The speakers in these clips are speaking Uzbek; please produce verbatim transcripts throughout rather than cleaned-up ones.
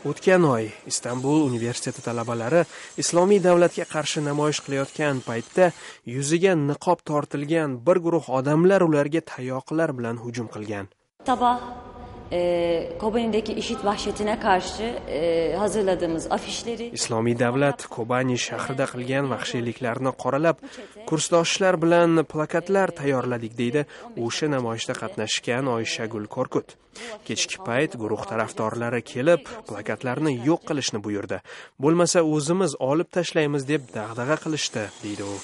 O'tgan oy Istanbul universiteti talabalari Islomiy davlatga qarshi namoyish qilayotgan paytda yuziga niqob tortilgan bir guruh odamlar ularga tayoqlar bilan hujum qilgan. Sabah e, Kobani'deki IŞİD vahşetine karşı e, hazırladığımız afişleri Islomiy davlat Kobani shahrida qilgan vahshiyliklarni qoralab, kursdoshlar bilan plakatlar tayyorladik deydi o'sha namoyishda qatnashgan Oyshagul Korkut. Kechki payt guruh tarafdorlari kelib, plakatlarni yo'q qilishni buyurdi. Bo'lmasa o'zimiz olib tashlaymiz deb dag'dag'a qilishdi, deydi u.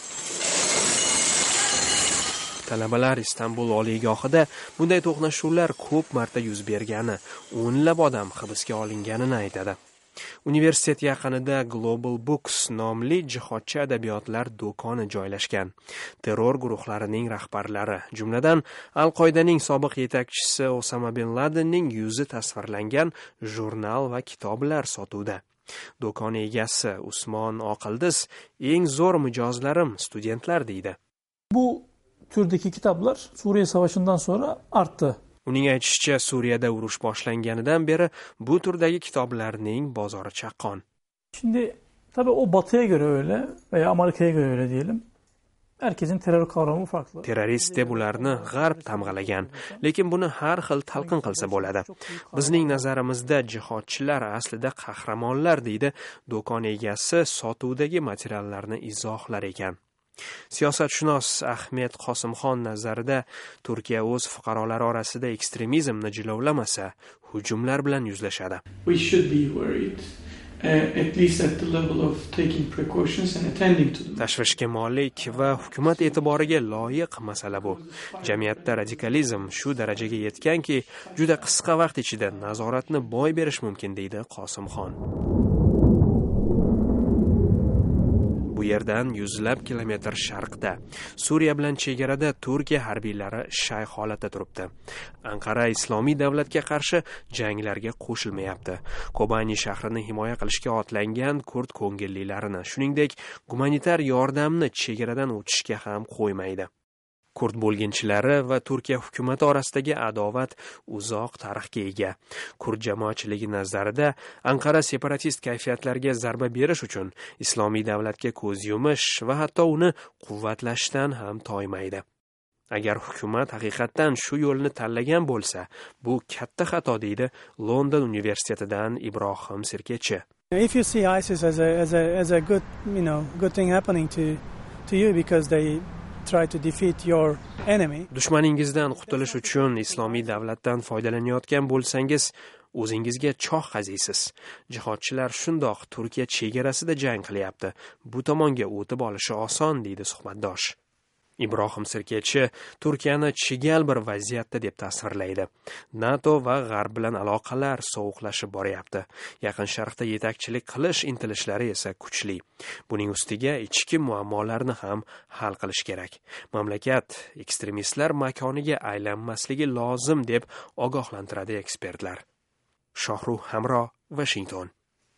Talabalar Istanbul oliygohida bunday to'qnashuvlar ko'p marta yuz bergani, o'nlab odam hibsga olinganini aytadi. Universitet yaqinida Global Books nomli jihodchi adabiyotlar do'koni joylashgan. Terror guruhlarining rahbarlari, jumladan Al-Qoidaning sobiq yetakchisi Osama bin Ladenning yuzi tasvirlangan jurnal va kitoblar sotuvda. Do'kon egasi Usmon Oqildiz eng zo'r mijozlarim studentlar deydi. Bu türdeki kitaplar Suriye Savaşı'ndan sonra arttı. Uning aytishicha, Suriyada urush boshlanganidan beri bu turdagi kitoblarning bozori chaqqon. Şimdi tabii o Batı'ya göre öyle veya Amerika'ya göre öyle diyelim. Herkesin terör kavramı farklı. Terrorist deb ularni g'arb tamg'alagan, lekin buni har xil talqin qilsa bo'ladi. Bizning nazarimizda jihodchilar aslida qahramonlar, deydi do'kon egasi sotuvdagi materiallarni izohlar ekan. Siyosatshunos Ahmed Qosimxon nazarida Turkiya o'z fuqarolari orasida ekstremizmni jilovlamasa, hujumlar bilan yuzlashadi. We should be worried. Uh, at least at the level of taking precautions and attending to them. Tashvishga molik va hukumat e'tiboriga loyiq masala bu. Jamiyatda radikalizm shu darajaga yetganki, juda qisqa vaqt ichida nazoratni boy berish mumkin, deydi Qosimxon. Bu yerdan yuzlab kilometr sharqda, Suriya bilan chegarada Turkiya harbiylari shay holatda turibdi. Anqara Islomiy davlatga qarshi janglarga qo'shilmayapti. Kobani shahrini himoya qilishga otlangan kurd ko'ngillilarini, shuningdek, gumanitar yordamni chegaradan o'tishga ham qo'ymaydi. Kurd bo'lginchilari va Turkiya hukumati orasidagi adovat uzoq tarixga ega. Kurd jamoatchiligi nazarida Anqara separatist kayfiyatlarga zarba berish uchun Islomiy davlatga ko'z yumish va hatto uni quvvatlashdan ham toymaydi. Agar hukumat haqiqatdan shu yo'lni tanlagan bo'lsa, bu katta xato, deydi London universitetidan Ibrohim Sirkechi. If you see ISIS as a as a as a good, you know, good thing happening to to you because they try to defeat your enemy. Dushmaningizdan qutulish uchun Islomiy davlatdan foydalanayotgan bo'lsangiz, o'zingizga choh qaziysiz. Jihodchilar shundoq Turkiya chegarasida jang qilyapti. Bu tomonga o'tib olishi oson, deydi suhbatdosh. Ibrohim Sirkechi Turkiyani chigal bir vaziyatda deb tasvirlaydi. NATO va G'arb bilan aloqalar sovuqlashib boryapti. Yaqin Sharqda yetakchilik qilish intilishlari esa kuchli. Buning ustiga ichki muammolarni ham hal qilish kerak. Mamlakat ekstremistlar makoniga aylanmasligi lozim deb ogohlantiradi ekspertlar. Shohruh Hamro, Washington.